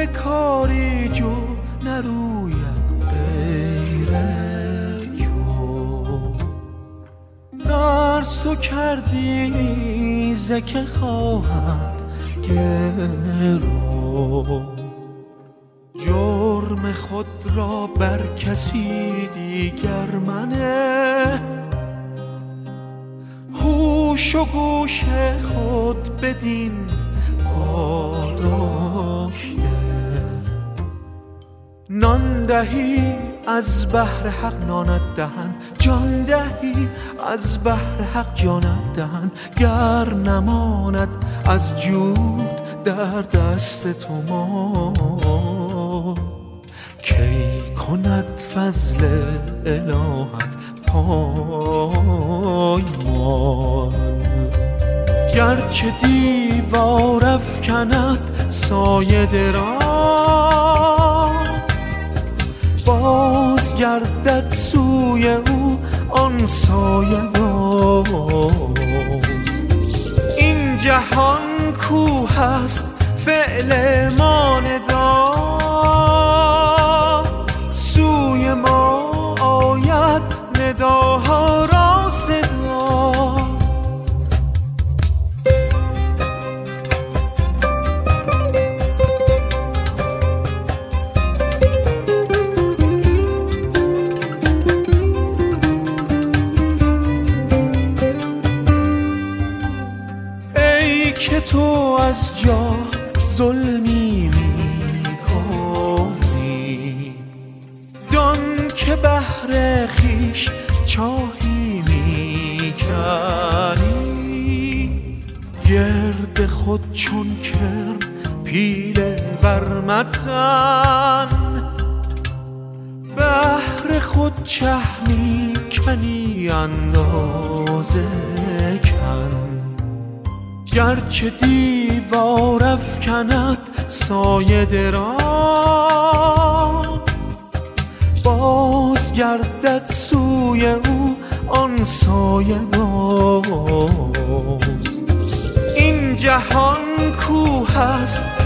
به کاری جو نروید غیر جو. درس تو کردی زکه خواهد گرو، جرم خود را بر کسی دیگر منه. هوش و گوش خود بدین پاداشته. نان دهی از بحر حق نانت دهند، جان دهی از بحر حق جانت دهند. گر نماند از جود در دست تو ما، کی کند فضل الهت پایمال. گرچه دیوار افکند سایه دراز، باز گردد سوی او آن سایه باز. این جهان کوه است فعل ما ندا، سوی ما آید نداها را صدا. که تو از جا ظلمی میکنی، دان که بهر خویش چاهی میکنی. گرد خود چون کرم پیله برمتن، بهر خود چه میکنی اندازه کن. گرچه دیوار افکند سایه دراز، باز گردد سوی او آن سایه باز. این جهان کوه است